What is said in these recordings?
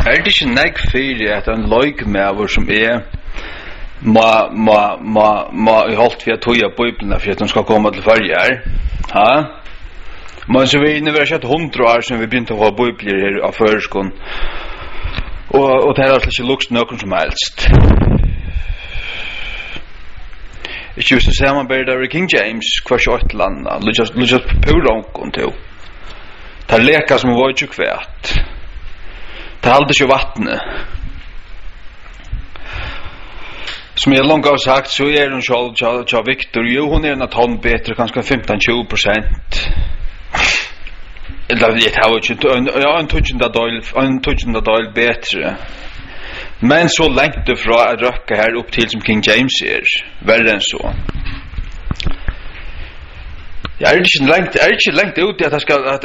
Det ikke nek fyrir at en løgmever som må i holdt vi at tøya bøyblene for at de skal komme til farger. Men så vi innevær sett 100 år som vi begynte å ha bøybler her av føreskån. Og det altså ikke lukt noen som helst. Ikke hvis du ser man bare der King James hver 28 landa, lyst pura onkon til. Det leka som var ikke kvært. Det halde ikke vattnet. Som jeg langt har sagt, så hun selv til Victor, jo, hun en tonn bedre, kanskje 15-20%. Eller jeg har ikke, en tusen døgl bedre. Men så lengt det fra å røkke her opp til som King James verre enn så. Jeg ikke lengt ut i at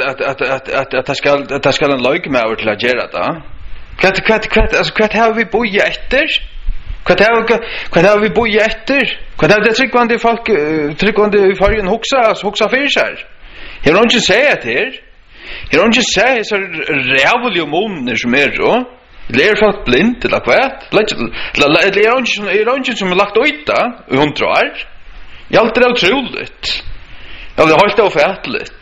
det skal en løyke med over til å gjøre det. Hva har vi boi etter? Hva har vi boi etter? Hva har det tryggvande folk i fargen hoksa fyrir seg? Her har hun ikke sett her. Her har hun ikke sett så rævlige måneder som så. Eller folk blind eller hva? Eller er hun ikke som lagt ut da i 100 år? Jeg alt det utroligt. Ja, det har det fætligt.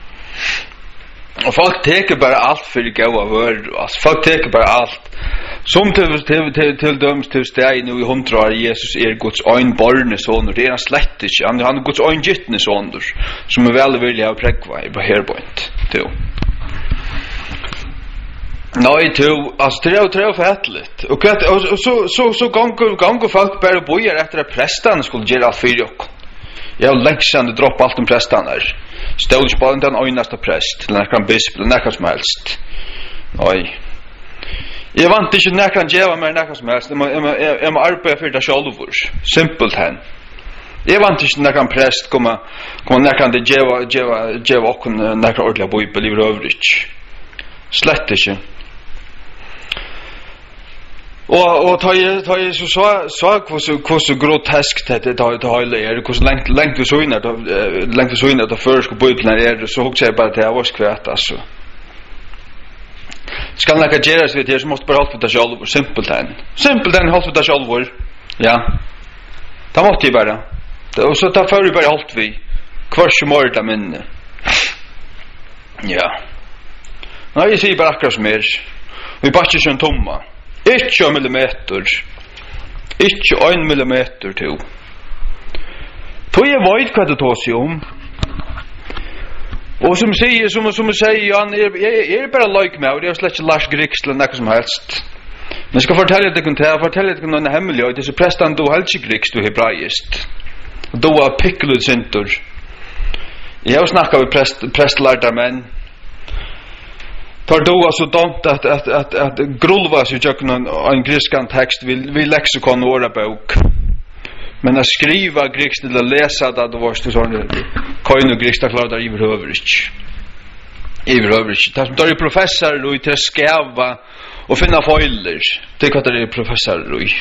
Og folk teker bare alt for det gode vörd. Folk teker bare alt. Som til døms til steg nu i 100 år Jesus Guds øynborne sånner. Det han slett ikke. Han Guds øyngyttne sånner. Som veldig vilja ha prekva i herboint. Nei, det er fætligt. Og så ganger folk bare bojer etter at prestene skulle gjøre alt for dere. Jeg har lengst droppa alt prestene her. Stod ikke på den øyneste prest, eller nekkan bisp, eller nekkan som helst. Nei. Jeg vant ikke nekkan djeva mer nekkan som helst. Jeg må arbeide for det sjálfur. Simpelt hen. Jeg vant ikke nekkan prest, komma nekkan det djeva okkun nekkan ordelig bøybel i røvrik. Slett ikke. Og ta jeg så hvordan grotesk det hele hvordan lengt vi så inn at før skal bøyblene så hukser jeg bare til jeg var skvært, altså. Skal han ikke gjøre seg til, så måtte bare holde for deg selv, simpelthen holde for deg selv, ja. Da måtte jeg bare. Og så da før jeg bare holdt vi, hver som år da minne. Ja. Nå, jeg sier bare akkurat som vi bare ikke skjønner tomma. Ikke 1 millimeter. Ikke 1 millimeter til. Så jeg vet hva det tar seg om. Og som sier, Jan, jeg bare løyk med, og jeg har slett ikke Lars Griggs eller noe som helst. Men jeg skal fortelle deg noen hemmelighet, disse prestene du helst ikke Griggs, du hebraist. Du har pikkelud sintur. Jeg har snakket med prestlærte menn. Tar då alltså dant att grulva sig jag en griskan text vi lexikon och ordbok. Men att skriva griskt eller läsa det var så sån coin och grista klar där i övrigt. Det som är professor Louis till skärva och finna foiler. Det kan det professor Louis.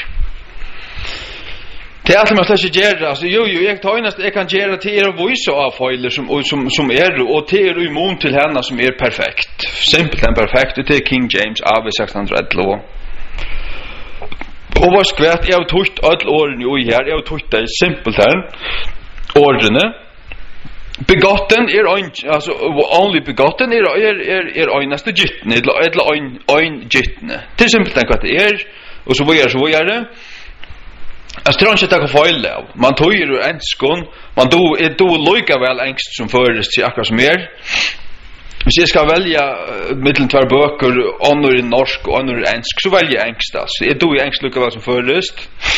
Det är allt man ska göra. Alltså jag tar jag kan göra till voice av foiler som och till immun till henne som perfekt. Simpelt and perfekt. Det är King James av 1611. Och vad skvärt jag har tagit all åren i här. Jag har tagit det simpelt här. Ordene. Begotten alltså only begotten einaste gyttne eller ein gyttne. Det är simpelt vad det och så vad gör det? Jag tror inte att det kan fejla. Man tog ju enskon, man då lika väl engst som förrest till akkurat som Hvis jeg skal velja mittlen tvær bøker, ånder i norsk og ånder i engelsk, så velger jeg engst. Altså. Jeg dog i engelsk lukka vel som først.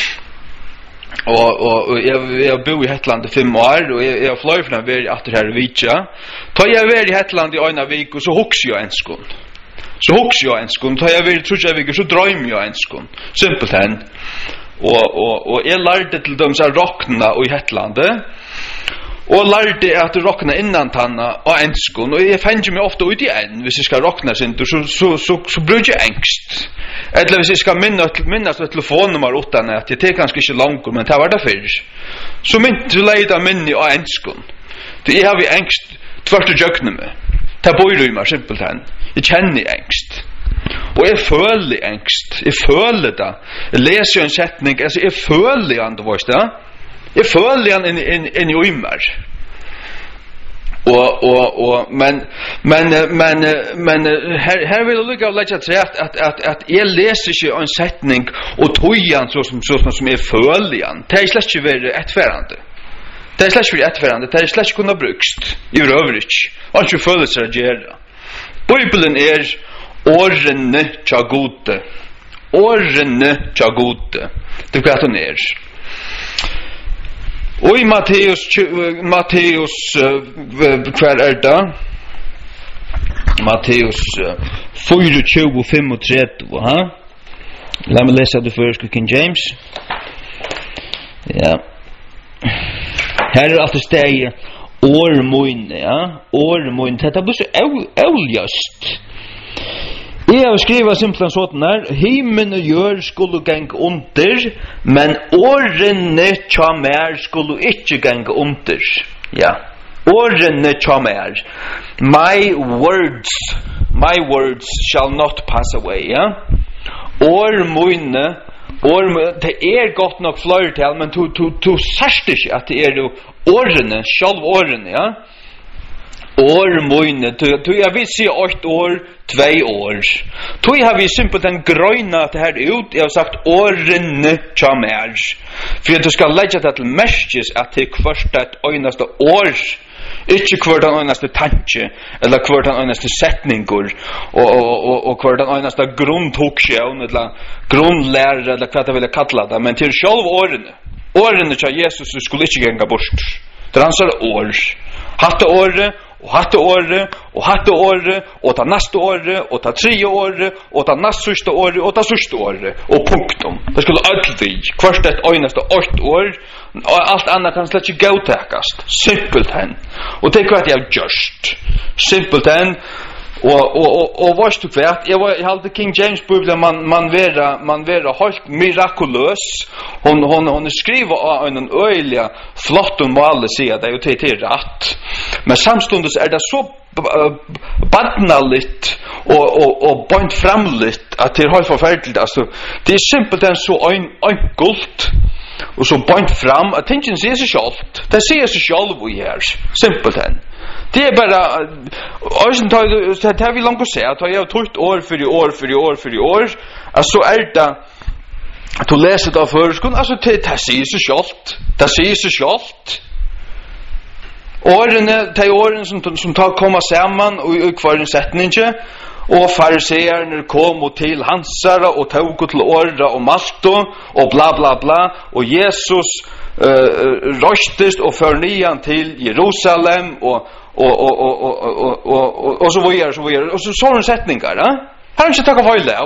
Og jeg bor i Hetland i 5 år, og jeg har fløy for den veri atter her i Vitja. Da jeg veri i Hetland i øyne vik, og så hukser jeg enskon. Da jeg veri i trusja vik, så drømmer jeg enskon. Simpelt hen. Og jeg lærte til dem som rokna i Hetlandet, og lærte at rokna innan tanna og enskon, og jeg fenner meg ofte ut i hvis jeg skal rokna sin, så bruk jeg engst. Eller hvis jeg skal minnes et telefonnummer utan at jeg tek ganske ikke langt, men det var det fyrr. Så leida minni og enskon. Jeg har vi engst tvert og jøkne med. Det bor i meg simpelt hen. Jeg kjenner engst. Och jag føler ängst. Jag føler det. Jag läser en sättning, alltså jag føler han det först, ja. Jag føler han in i ömmar. Men här vill jag lukka lägga till att jag läser inte en sättning och tojan som är føler. Det är slett inte vara ettfärande. Det är slett inte ettfärande. Det är slett inte kunna brukst i övrigt. Och inte følelser att göra. Bibeln är årene tja gode. Årene tja gode. Det är vad hon är. Och i Matteus kvar är det? Matteus 4:25, ha? Låt mig läsa det först, King James. Ja. Här är alltid steg årmoine, ja? Årmoine, det blir så oljust. Jag har skrivit simpelt sånn her: himmel og jord skulle genge under, men årene tja mer skulle ikke genge under. Ja, årene tja mer. My words shall not pass away, ja. Årmoine, det er godt nok flertall, men du sørst ikke at det er årene, selv årene, ja. Årmoine, du jeg vil si 8 år, 2 år. Du har vi simpelthen grøyna det her ut, jeg har sagt årene tja mer. For du skal legge det til merkes at det kvart et øyneste år, ikke kvart en øyneste tanke, eller kvart en øyneste setninger, og kvart en øyneste grunntoksjøn, eller grunnlærer, eller hva jeg vil kalla det, men til selv årene. Årene tja Jesus skulle ikke genga bort. Det er hans år. Hatte året, og hatte året, og hatte året, og ta næste året, og ta 3 året, og ta næst sørste året, og ta sørste året, og punktum. Det skulle alltid, hvert et øyneste 8 år, og alt annet kan slett ikke gautakast. Simpelthen. Og det er hva jeg har gjørst. Simpelthen. Og varst du kvært, jeg halte King James Bibelen, man vera helt mirakuløs. Hon skriver av en øyelig flott og male sier det, og det er rett. Men samstundes er det så badnaligt og bønt framligt at det er helt forferdelig. Altså, det er simpelthen så enkelt og så bønt fram at tingene sier seg selv. Det sier seg selv vi her. Simpelthen. Det er bare det har vi langt å se at jeg har tøyt år for år altså er det at du leser det av føreskund altså det sier seg selv årene de årene som tar komma sammen og i hver en setning og fariseerne kom til hansara og tog til åra og malto og bla bla bla og Jesus røstest og fører nian til Jerusalem og så videre og så sånne setninger ja? Her ikke takk feil av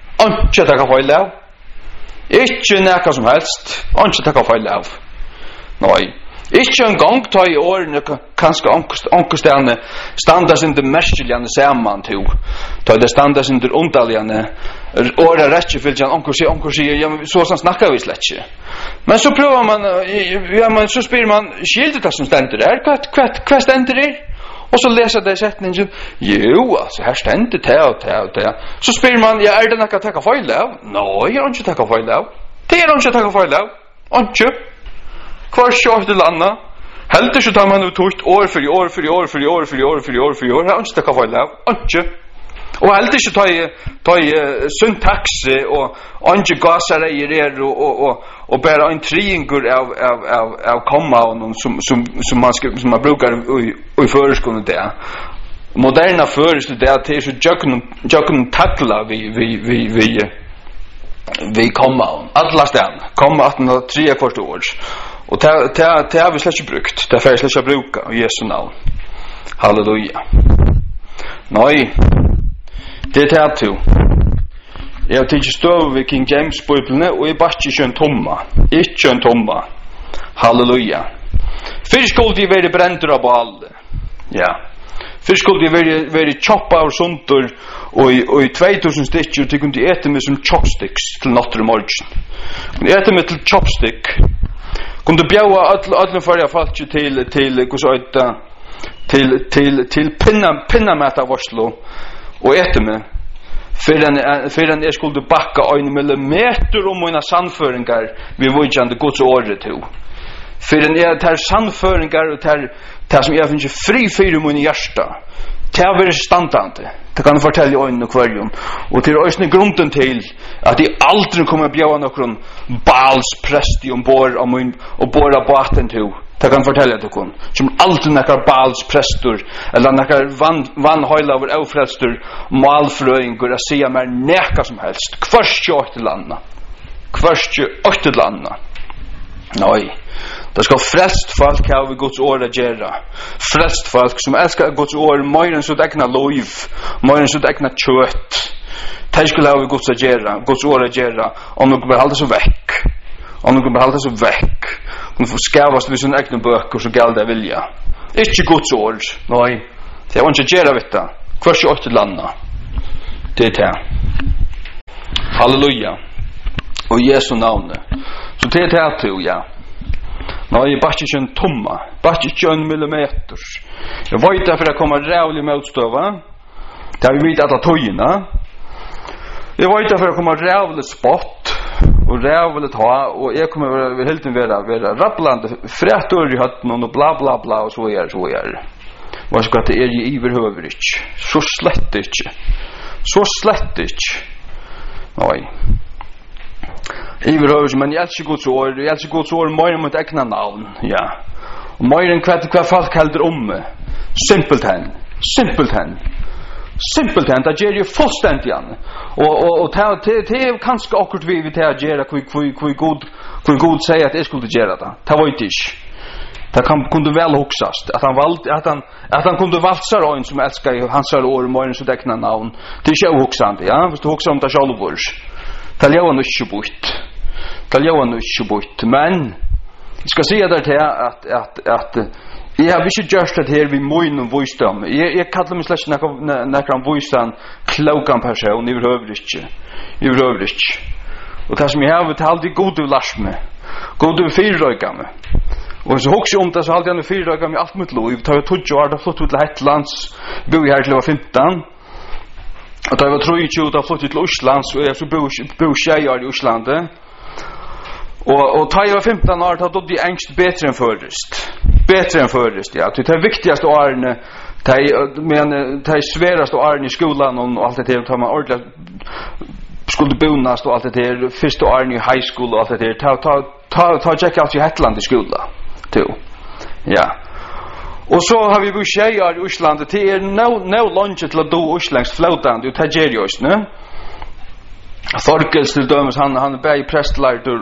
ikke nekka som helst ikke takk feil av nei ikke en gang ta i årene kanskje ankerstene standa sin det merkeligene saman til ta det standa sin det underligene åra rettjefyllt anker sier ja, så snakkar vi slett ikke men så prøver man ja, men så spyr man skildet det som stender der hva stender der og så leser det setningen jo, altså her stender det så spyr man ja, er det nekka takka feil av? Nei, jeg har ikke takka feil av det er ikke takka feil av ikke Hvar sjått til landa Heldig så tar man ut år for år her har ikke takka feil av ikke og heldig så tar jeg syntaxe og ikke gasareier og bare en triingur av komma som man brukar i føreskunnet det moderna føreskunnet det er så jøkken takla vi komma alla sted komma 1803 kvart år og det har vi slett ikke brukt det har vi slett ikke bruka i Jesu navn halleluja nei det er det to jeg har tidlig støv ved King James Bibelene og jeg bare ikke en tomma halleluja først skulle de være brendur av alle ja først skulle de være choppa av sunter og i 2000 stykker de kunne ete med som chopsticks til natter i morgen kunne ete med til chopstick kunne bjaua alle farga falsk til pinnamata varslo og ete med för den skulle backa 1 millimeter om mina sannföringar vi vågande Guds året till. För den tar sannföringar och tar som jag finns fri för i min hjärta. Det är väl standande. Det kan jag fortälja i och kvarjon. Och till ösne grunden till att det aldrig kommer att bjöa någon Baals präst i ombord och båda båten till. Det kan jag fortälja till kon. Som aldrig några Baals präster eller några vannhöjla över ofrälster malfröingar att säga mer näka som helst. Kvörst 8 landa. Kvörst 8 landa. Nej. Det ska frälst folk ha vi Guds ord att göra. Frälst folk som älskar Guds ord mer än sitt egna liv, mer än sitt egna kött. Det skulle ha vi Guds ord att göra om de behåller sig väck. Om de behåller sig väck. De får skavas vid sina egna böcker så gäll det vilja. Inte Guds ord. Nej. Det är inte göra vet det. Kvart 8 landa. Det är det. Halleluja. Och Jesu namn. Så det är det till, ja. Nej, bara inte en tomma. Bara inte 1 millimeter. Jag vet därför att det kommer rävlig motstöva. Det har vi vet alla tøyene. Jag vet därför att det kommer rävlig spott. Och rävligt ha. Och jag kommer helt vara rapplande. Frättor i hötten och bla bla bla. Och så är det. Vad ska det är i överhuvud inte. Så slett inte. Så slett inte. Nej. Men jag älskar Guds ord mer än mitt egna navn, ja. Och mer än vad folk helder om mig. Simpelt hen, det ger ju fullständigt igen. Och det är kanske akkurat vi till att göra hur god säger att jag skulle göra det. Det var inte. Det kunde väl hoxast. Att han kunde valsa en som älskar hans ord mer än sitt egna navn. Det är inte hoxande, ja. Hvis du hoxar om det själv. Det lever nog inte bort. Men jag ska säga där till att jag har inte gjort det här vid min och visdom. Jag kallar mig slags näkran visdom klokan person i övrigt. Och det som jag har vet alltid god att lära mig. God att fyrröka mig. Och så också om det så alltid jag fyrröka mig allt mitt liv. Det har jag 20 år, det har flott ut till Hetlands. Bor jag här till jag var 15. Och da jeg var 23, da flyttet til Osland, så jeg bor tjejer i Oslandet. Og da jeg var 15 år, da dodde jeg engst bedre enn først. Ja. Det er viktigaste årene, det er sveraste årene i skolan og alt det der, da man ordentlig skulle bonast og alt det der, første årene i high school og alt det der, ta tjekk alt i Hetland i skolan. Ja. Och så har vi tjejer i Osland. Det är no lunch till att do Oslands flowdown. Det är seriöst, ne? Folkets till dömes han är bäj prästlärdur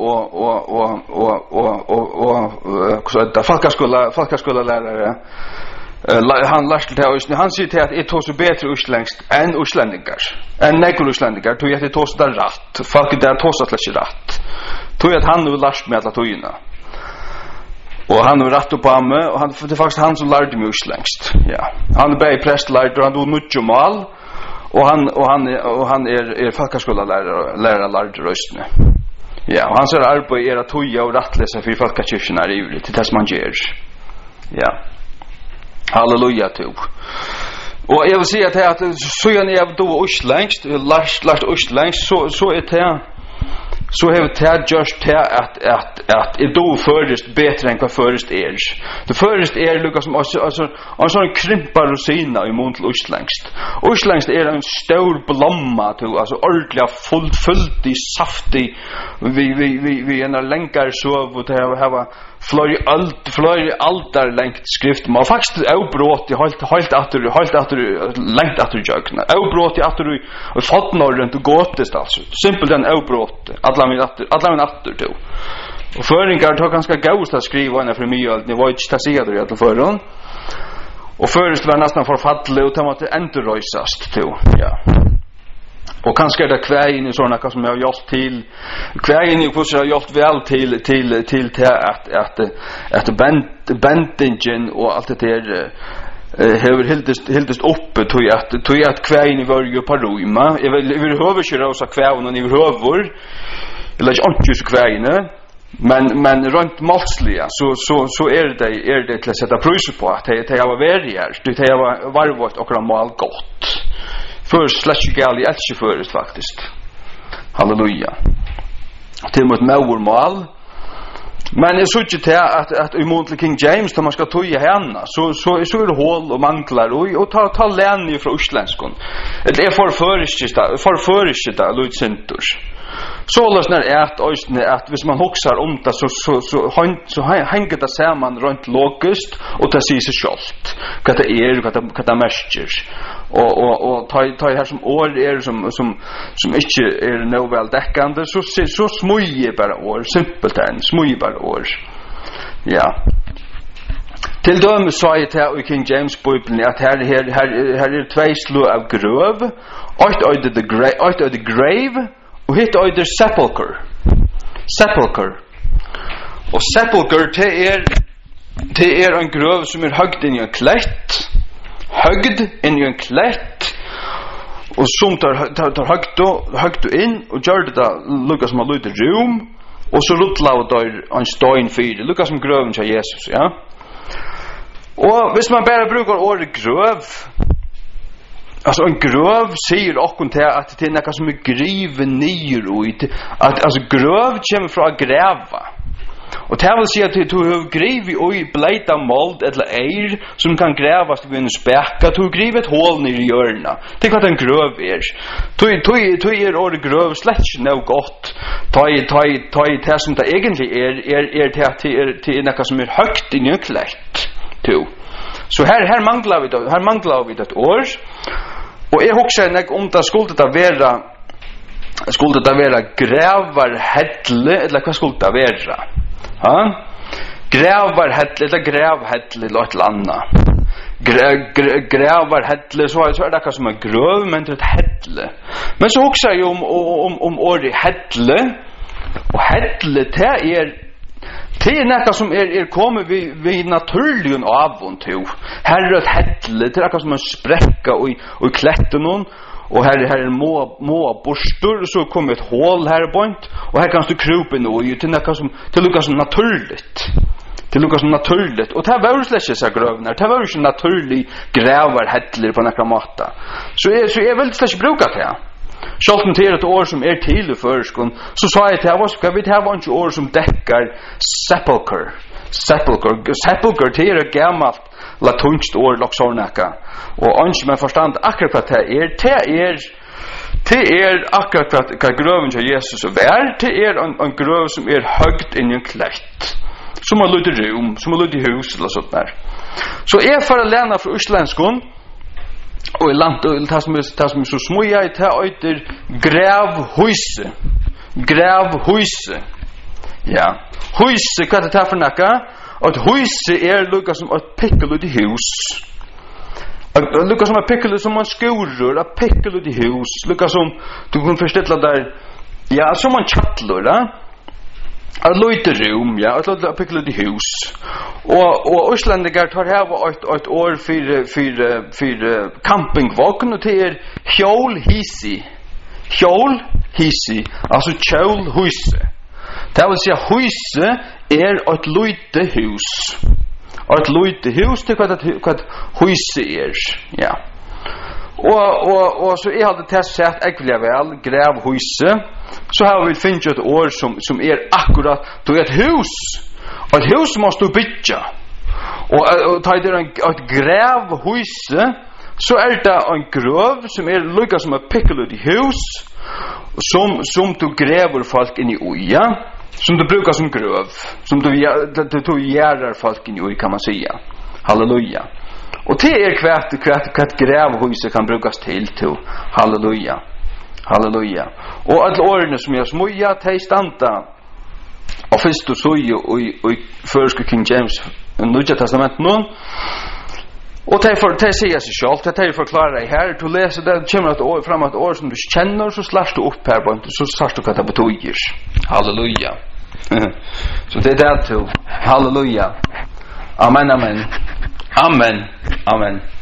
och så där folkskola lärare. Han lärde till oss. Han säger till att det tog så bättre Oslands än utlänningar. Än nekul utlänningar. Tog att det tog så där rätt. Folket där tog så att det rätt. Tog att han nu lärt med alla togina. Och han har rätt på mig och det är faktiskt han som lärde mig uslängst. Ja. Han är bäj prästlärd och han dog mycket mal och han är folkskollärare lärd röstne. Ja, och han ser arbete är att toja och rättläsa för folkkyrkan är ivrig till det man gör. Ja. Halleluja till. Och jag vill säga att så jag när jag dog uslängst, lärt uslängst så är det så har det just att är då först bättre än vad först är. Det först är lukar som alltså en sån krympar rosina i mun till Oslängst. Oslängst är en stor blomma till alltså ordentligt fullt i saftig vi en länkar så vad det har flöj altar längt skrift man faktiskt avbrott i helt att längt att jökna avbrott i att du fatnar runt och gåtest alltså simpelt den avbrott alla min attor då och föringar tar ganska gåst att skriva när för mig allt ni var inte säga det att förron och först var nästan författlig och ta att ändröjsast då ja. Och kanske är det kvägen i sådana som jag har gjort till kvägen i hur jag har gjort väl till att bändingen och allt det där har hildest uppe tog att kvägen i varje paroma jag vill överhuvud köra oss kvägen och överhuvud eller inte så kvägen men runt malsliga så är det till att sätta pris på att det har varit här det har varit och mal gott Först släcker jag i älskar först faktiskt. Halleluja. Till mot mål. Men jag såg inte att emot King James då man ska toja henne så är det hål och manglar och ta län ifrån utlänskon. Det är förförskita Lucintus. Så lösnar att hvis man hoxar om det så hänger det samman runt logist och det säger sig självt. Vad det är, vad det märker. Och ta här som år är som inte är nog väl täckande så smujer bara år, simpelt än, smujer bara år. Ja. Till dömes sa jag till i King James Bibeln att här är två slå av gröv, ett av the grave och hitt öder sepulcher. Och sepulcher det är en gröv som är högd in i en klätt. Och som tar högt in och gör det lukar som har lite rum och så ruttlar där en stein för det lukar som gröven till Jesus, ja. Och hvis man bara brukar ordet gröv, alltså en gröv säger också att det är något som är griven ner ut. Alltså gröv kommer från att gräva. Och det vill säga att du har grivit i blöta mold eller eir som kan grävas vid en späcka. Du har grivit ett hål ner i hjörna. Det är vad en gröv är. Du är ordet gröv slett inte något gott. Ta i det som det egentligen är till något som är högt i nöklätt. Så här manglar vi det år. Och jag huxar om det skulle det vara grävarhättle eller vad skulle det vara? Ja? Grävarhättle eller grävhättle eller ett annat. Grävarhättle så är det som en gröv men det är ett hättle. Men så huxar jag om ordet hättle. Och hättle det är något som är kommit vid naturligen avund till. Här är ett hättle, det är något som en spräcka och klätten och här är må borstor så kommer ett hål här bort och här kan du krypa in och till något som lukar som naturligt. Det lukar som naturligt och det var ju släckes av grövnar. Det var ju så naturlig grävar hättler på några matta. Så är väl släckes brukat här. Själv till ett år som är till förskon så sa jag till vad ska vi ha ett år som täcker sepulcher det är ett gammalt latinskt ord loxornaka och önskar man förstånd akkurat vad det är akkurat vad gröven till Jesus är det är en gröv som är högt in i en klätt som har lite rum som har lite hus eller sånt där så är för att lära från utländskon och i land det som är så smuja i det öter grävhuse ja huse vad det tar för nacka att huse är lukar som ett pickle i hus lukar som ett pickle som man skurror ett pickle i hus lukar som du kan förställa där ja som man chattlor att lite rum ja att pickle i hus och Islandigar tar här ett år för campingvagn och det är hjolhisi alltså kjolhuse det vill säga huse är ett lite hus ett lite hus det vad huse är ja och så är det testat äckliga väl grävhuse så har vi finnit ett år som är akkurat då ett hus måste du bygga och ta det ett grävhuse så är det en gröv som är lika som ett pickle i hus som du gräver folk in i oja som du brukar som gröv som du gärar folk in i oja kan man säga halleluja och det är kvart grävhuse kan brukas till halleluja och alla åren som jag smuja till stanta och först och så i första King James Nya Testament nu och det säger sig själv det förklarar dig här du läser det kommer ett år fram ett år som du känner så slår du upp här på så slår du vad det betyder halleluja så det är det till halleluja amen